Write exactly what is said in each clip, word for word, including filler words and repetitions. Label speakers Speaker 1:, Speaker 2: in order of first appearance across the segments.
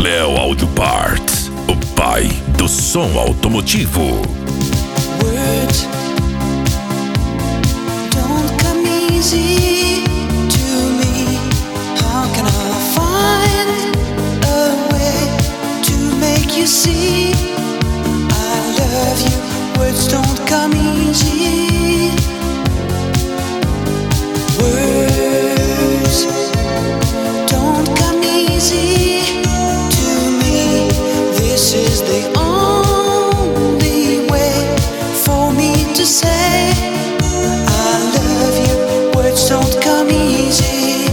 Speaker 1: Léo Audio Parts, o pai do som automotivo.
Speaker 2: Words don't come easy to me. How can I find a way to make you see I love you? Words don't come easy. Words don't come easy to me. This is the only way for me to say I love you. Words don't come easy.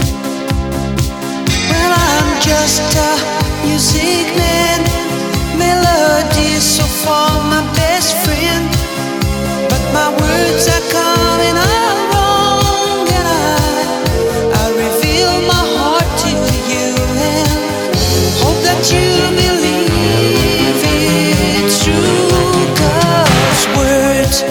Speaker 2: Well, I'm just a music man, melody so far my best friend, but my words are coming out wrong, and I I reveal my heart to you and hope that you believe it's true. 'Cause words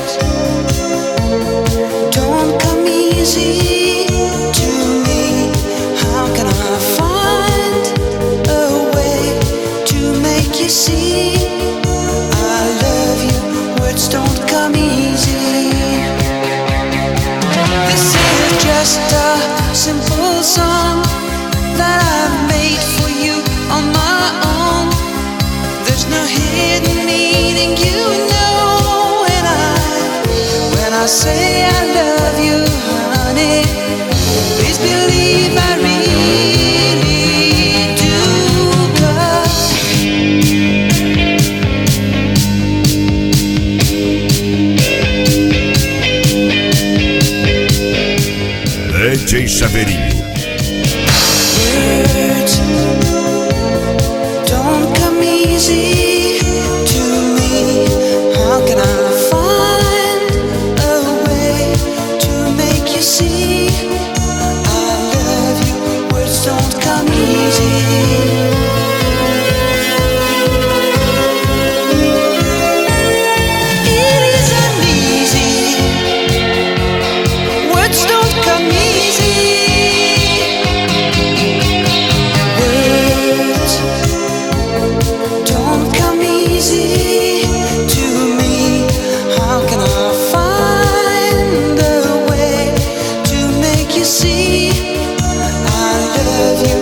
Speaker 2: don't come easy to me. How can I find a way to make you see I love you? Words don't come easy. This is just a simple song that I made for you on my own. There's no hidden meaning, you know, and I, when I say I love you, honey, please believe I really do. 'Cause
Speaker 1: D J Chaveirinho.
Speaker 2: words don't come easy to me. How can I find a way to make you see I love you? Words don't come easy. It isn't easy. Words don't come easy. Words don't come easy to me. How can I find a way to make you see I love you?